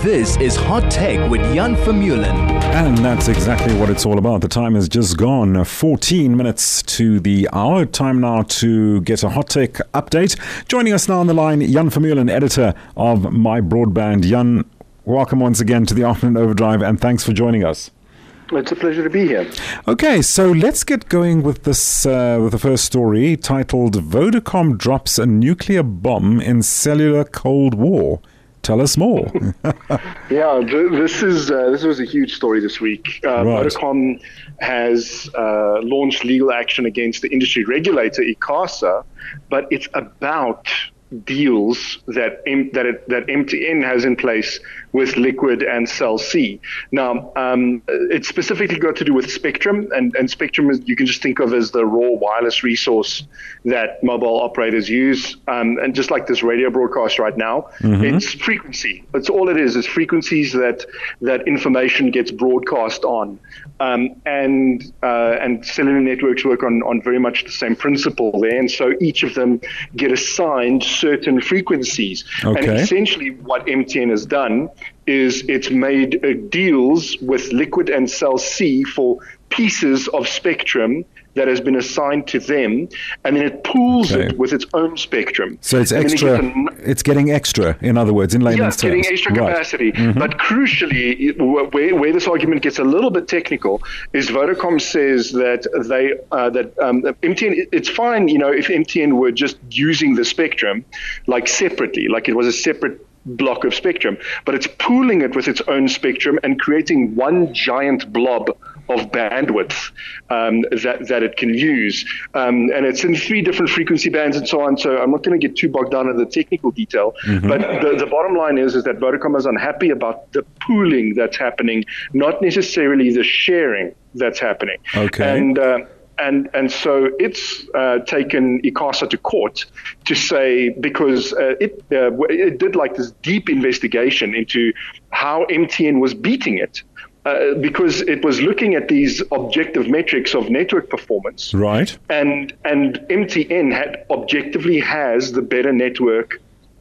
This is Hot Tech with Jan Vermeulen. And that's exactly what it's all about. The time has just gone 14 minutes to the hour. Time now to get a Hot Tech update. Joining us now on the line, Jan Vermeulen, editor of My Broadband. Jan, welcome once again to the Afternoon Overdrive, and thanks for joining us. It's a pleasure to be here. Okay, so let's get going with this, with the first story titled Vodacom Drops a Nuclear Bomb in Cellular Cold War. Tell us more. Yeah, this was a huge story this week. Right. Vodacom has launched legal action against the industry regulator, ICASA, but it's about deals that MTN has in place with Liquid and Cell C. Now, it's specifically got to do with spectrum, and spectrum is, you can just think of as the raw wireless resource that mobile operators use. And just like this radio broadcast right now, it's frequency. That's all it is frequencies that information gets broadcast on. And cellular networks work on very much the same principle there. And so each of them get assigned certain frequencies. Okay. And essentially what MTN has done is it's made deals with Liquid and Cell C for pieces of spectrum that has been assigned to them, and then it pools it with its own spectrum. So it's extra. It's getting extra, in other words, in layman's terms. Yeah, getting extra capacity. Right. But crucially, where this argument gets a little bit technical is Vodacom says that MTN. It's fine, if MTN were just using the spectrum like separately, like it was a separate block of spectrum, but it's pooling it with its own spectrum and creating one giant blob of bandwidth that it can use. And it's in 3 different frequency bands and so on. So I'm not going to get too bogged down in the technical detail. But the bottom line is that Vodacom is unhappy about the pooling that's happening, not necessarily the sharing that's happening. Okay. And so it's taken ICASA to court to say, because it did like this deep investigation into how MTN was beating it. Because it was looking at these objective metrics of network performance. Right. And MTN objectively has the better network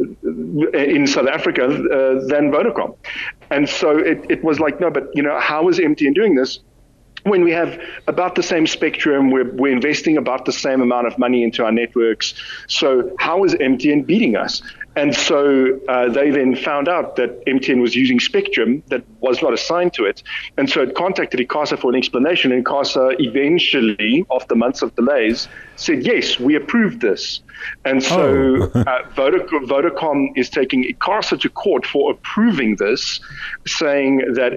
in South Africa than Vodacom. And so it was like, no, but how is MTN doing this? When we have about the same spectrum, we're investing about the same amount of money into our networks. So how is MTN beating us? And so they then found out that MTN was using spectrum that was not assigned to it. And so it contacted ICASA for an explanation. And ICASA eventually, after months of delays, said, yes, we approved this. And so Vodacom is taking ICASA to court for approving this, saying that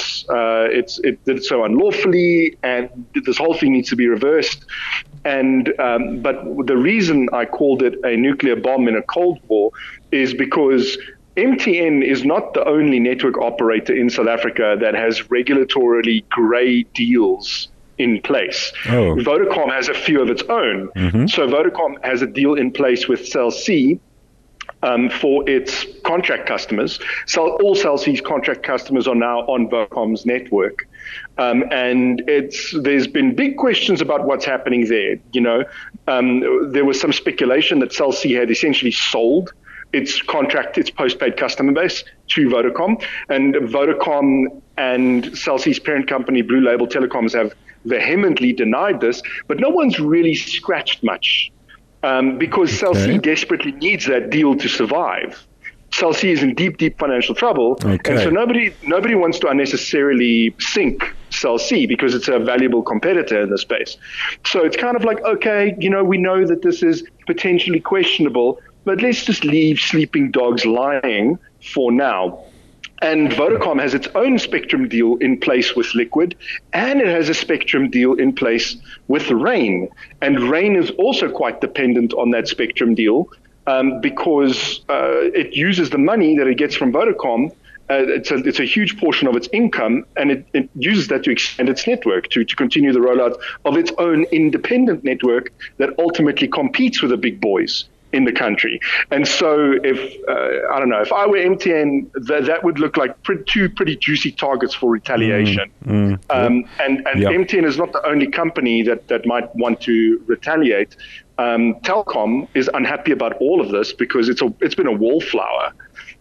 it did so unlawfully and this whole thing needs to be reversed. And but the reason I called it a nuclear bomb in a Cold War is because MTN is not the only network operator in South Africa that has regulatorily grey deals in place. Vodacom has a few of its own. So Vodacom has a deal in place with Cell C for its contract customers. All Cell C's contract customers are now on Vodacom's network. And there's been big questions about what's happening there. There was some speculation that Cell C had essentially sold its postpaid customer base to Vodacom, and Vodacom and Cell C's parent company, Blue Label Telecoms, have vehemently denied this, but no one's really scratched much because Cell C desperately needs that deal to survive. Cell C is in deep financial trouble, and so nobody wants to unnecessarily sink Cell C because it's a valuable competitor in the space. So it's kind of like, okay, we know that this is potentially questionable, but let's just leave sleeping dogs lying for now. And Vodacom has its own spectrum deal in place with Liquid, and it has a spectrum deal in place with Rain. And Rain is also quite dependent on that spectrum deal because it uses the money that it gets from Vodacom. It's a huge portion of its income, and it uses that to extend its network, to continue the rollout of its own independent network that ultimately competes with the big boys in the country. And so if I were MTN, that would look like two pretty juicy targets for retaliation. And MTN is not the only company that might want to retaliate. Telkom is unhappy about all of this because it's been a wallflower.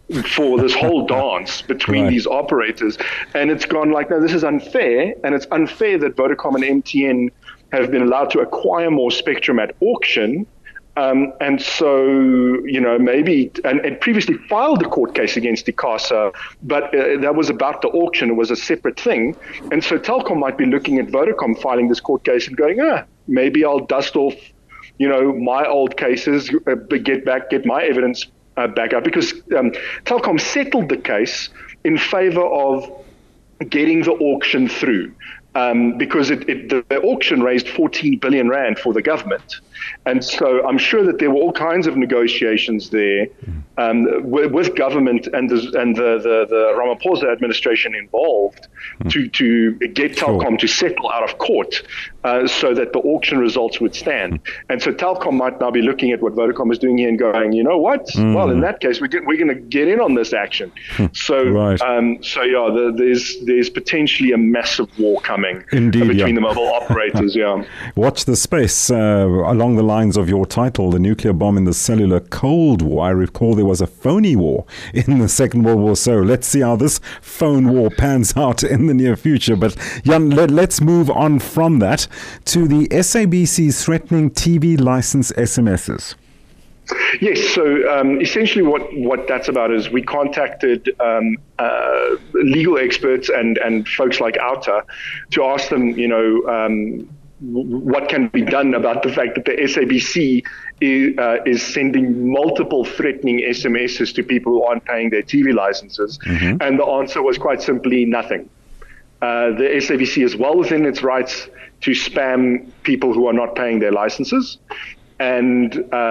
for this whole dance between these operators. And it's gone like, no, this is unfair. And it's unfair that Vodacom and MTN have been allowed to acquire more spectrum at auction. And so, maybe, and it previously filed a court case against ICASA, but that was about the auction. It was a separate thing. And so Telkom might be looking at Vodacom filing this court case and going, maybe I'll dust off, my old cases, get my evidence back up. Because Telkom settled the case in favor of getting the auction through. Because the auction raised 14 billion rand for the government. And so I'm sure that there were all kinds of negotiations there with government and the Ramaphosa administration involved to get Telkom to settle out of court so that the auction results would stand. And so Telkom might now be looking at what Vodacom is doing here and going, you know what? Well, in that case, we're going to get in on this action. So, there's potentially a massive war coming between the mobile operators. Watch the space along the lines of your title, The Nuclear Bomb in the Cellular Cold War. I recall there was a phony war in the Second World War. So let's see how this phone war pans out in the near future. But Jan, let's move on from that to the SABC's threatening TV license SMSs. Yes, so essentially what that's about is we contacted legal experts and folks like Outer to ask them, what can be done about the fact that the SABC is sending multiple threatening SMSs to people who aren't paying their TV licenses. And the answer was quite simply nothing. The SABC is well within its rights to spam people who are not paying their licenses. And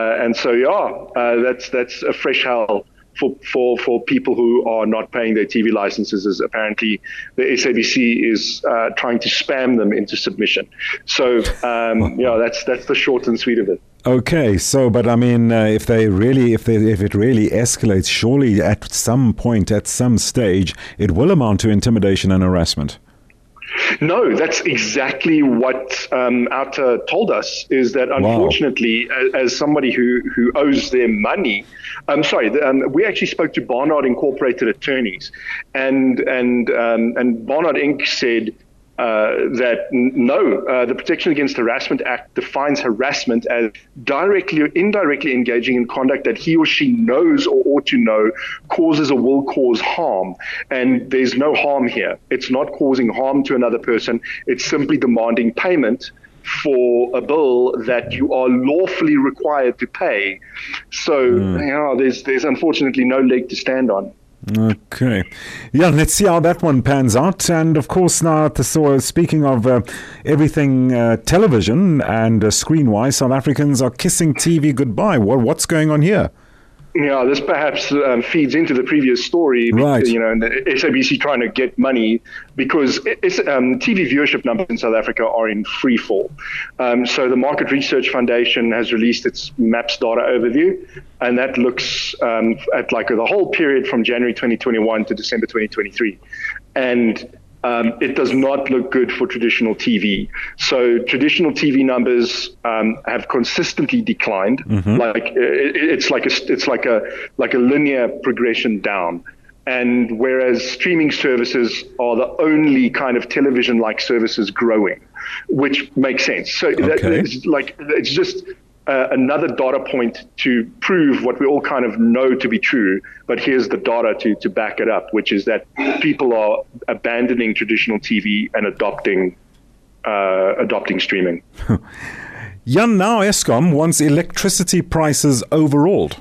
so that's a fresh hell for people who are not paying their TV licenses, as apparently the SABC is trying to spam them into submission. So that's the short and sweet of it. Okay, so but I mean, if it really escalates, surely at some point, at some stage, it will amount to intimidation and harassment. No, that's exactly what Outer told us, is that unfortunately, as somebody who owes them money, we actually spoke to Barnard Incorporated attorneys, and Barnard Inc. said that the Protection Against Harassment Act defines harassment as directly or indirectly engaging in conduct that he or she knows or ought to know causes or will cause harm. And there's no harm here. It's not causing harm to another person. It's simply demanding payment for a bill that you are lawfully required to pay. So, there's unfortunately no leg to stand on. Okay. Yeah, let's see how that one pans out. And of course, now, speaking of everything television and screen-wise, South Africans are kissing TV goodbye. What's going on here? Yeah, this perhaps feeds into the previous story, right? And the SABC trying to get money because TV viewership numbers in South Africa are in free fall. So the Market Research Foundation has released its MAPS data overview, and that looks at like the whole period from January 2021 to December 2023, and it does not look good for traditional TV. So traditional TV numbers have consistently declined. Like it's like a linear progression down. And whereas streaming services are the only kind of television-like services growing, which makes sense. So it's just another data point to prove what we all kind of know to be true, but here's the data to back it up, which is that people are abandoning traditional TV and adopting streaming. Jan, now Eskom wants electricity prices overhauled.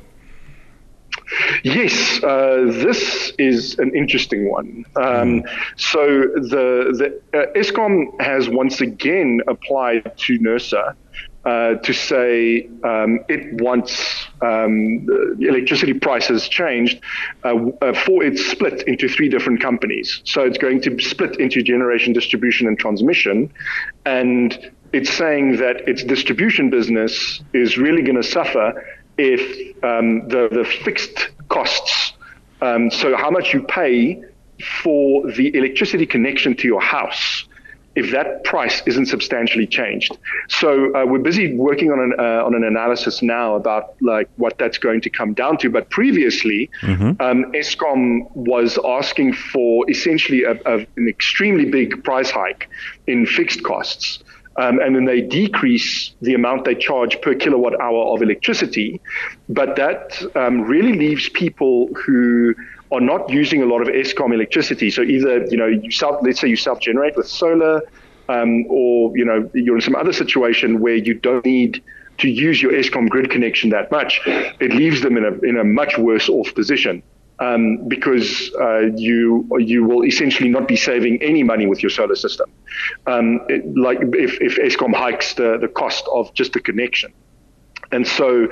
Yes, this is an interesting one. So the Eskom has once again applied to NERSA to say it wants electricity prices changed for its split into three different companies. So it's going to split into generation, distribution, and transmission. And it's saying that its distribution business is really going to suffer if the fixed costs, so how much you pay for the electricity connection to your house, if that price isn't substantially changed. So we're busy working on an analysis now about like what that's going to come down to. But previously, Eskom was asking for essentially an extremely big price hike in fixed costs. And then they decrease the amount they charge per kilowatt hour of electricity. But that really leaves people who are not using a lot of Eskom electricity. So either, let's say you self-generate with solar, or, you're in some other situation where you don't need to use your Eskom grid connection that much. It leaves them in a much worse off position. Because you will essentially not be saving any money with your solar system, like if Eskom hikes the cost of just the connection. And so,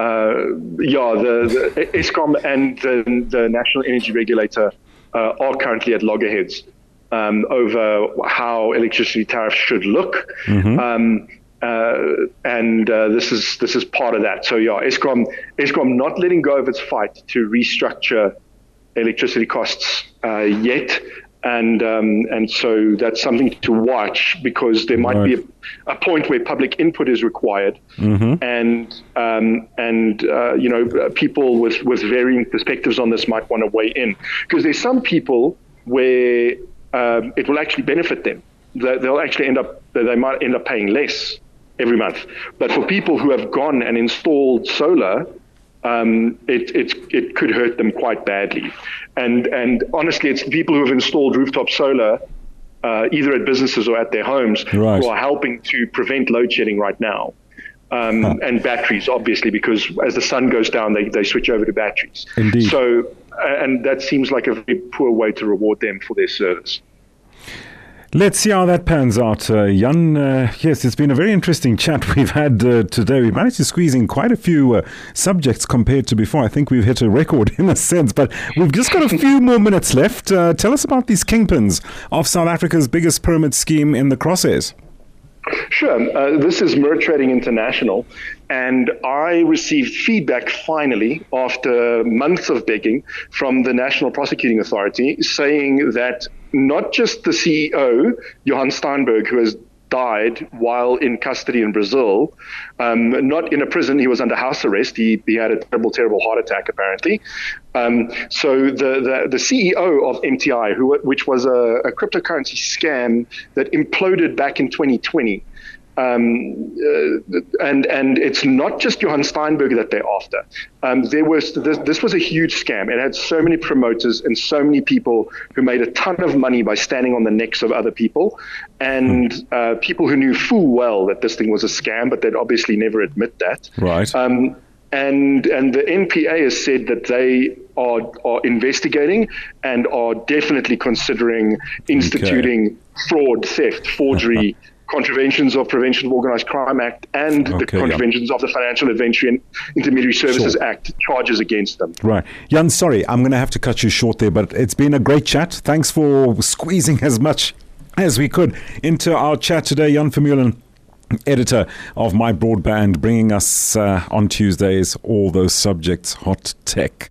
the Eskom and the National Energy Regulator are currently at loggerheads over how electricity tariffs should look. And this is part of that. So Eskom not letting go of its fight to restructure electricity costs yet, and so that's something to watch, because there might be a point where public input is required, and people with varying perspectives on this might want to weigh in, because there's some people where it will actually benefit them. They might end up paying less every month. But for people who have gone and installed solar, it could hurt them quite badly. And honestly, it's people who have installed rooftop solar, either at businesses or at their homes, who are helping to prevent load shedding right now. And batteries, obviously, because as the sun goes down, they switch over to batteries. Indeed. So, and that seems like a very poor way to reward them for their service. Let's see how that pans out, Jan. Yes, it's been a very interesting chat we've had today. We managed to squeeze in quite a few subjects compared to before. I think we've hit a record in a sense, but we've just got a few more minutes left. Tell us about these kingpins of South Africa's biggest pyramid scheme in the crosshairs. Sure. This is Mer Trading International, and I received feedback finally after months of begging from the National Prosecuting Authority, saying that not just the CEO, Johan Steinberg, who has died while in custody in Brazil, not in a prison, he was under house arrest. He had a terrible heart attack, apparently. So the CEO of MTI, which was a cryptocurrency scam that imploded back in 2020, and it's not just Johan Steinberg that they're after. This was a huge scam. It had so many promoters and so many people who made a ton of money by standing on the necks of other people, and people who knew full well that this thing was a scam, but they'd obviously never admit that. Right. And the NPA has said that they are investigating and are definitely considering instituting fraud, theft, forgery, contraventions of Prevention of Organised Crime Act, and the contraventions of the Financial Advisory and Intermediary Services Act charges against them. Right. Jan, sorry, I'm going to have to cut you short there, but it's been a great chat. Thanks for squeezing as much as we could into our chat today. Jan Vermeulen, editor of My Broadband, bringing us on Tuesdays all those subjects, hot tech.